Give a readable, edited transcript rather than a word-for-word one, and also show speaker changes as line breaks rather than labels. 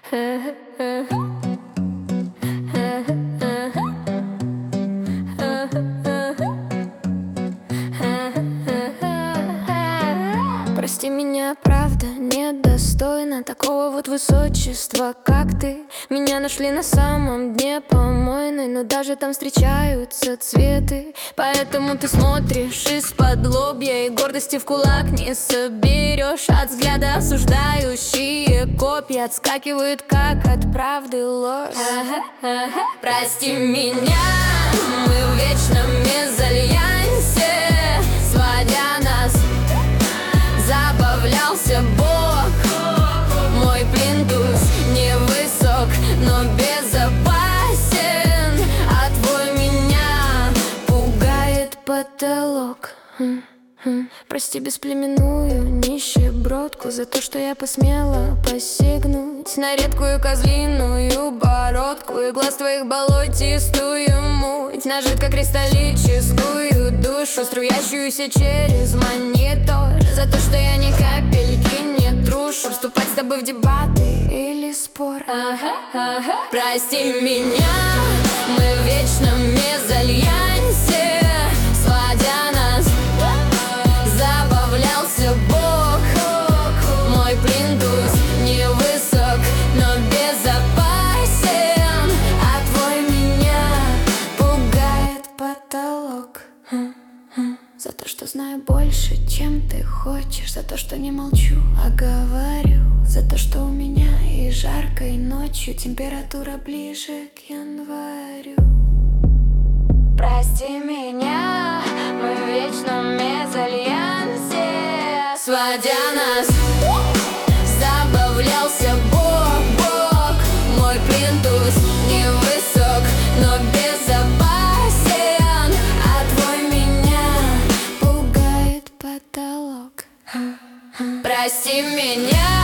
Прости меня, правда, недостойна такого вот высочества, как ты. Меня нашли на самом дне помойной, но даже там встречаются цветы. Поэтому ты смотришь из-под лобья и гордости в кулак не соберешь. От взгляда осуждающие копья отскакивают, как от правды ложь. Прости меня, мы в вечном мезальянсе, сводя нас забавлялся Бог. Мой плинтус невысок, но безопасен, а твой меня пугает потолок. Прости бесплеменную нищебродку за то, что я посмела посягнуть на редкую козлиную бородку и глаз твоих болотистую муть, на жидкокристаллическую душу, струящуюся через монитор. За то, что я ни капельки не трушу вступать с тобой в дебаты или спор. Прости меня, мы в вечном мезальянсе, сводя нас забавлялся Бог. Мой плинтус невысок, но безопасен, а твой меня пугает потолок. За то, что знаю больше, чем ты хочешь, за то, что не молчу, а говорю, за то, что у меня и жаркой ночью температура ближе к январю. Прости меня, мы в вечном мезальянсе, сводя нас забавлялся Бог. Мой плинтус невысок, но безопасен, а твой меня пугает потолок. Прости меня.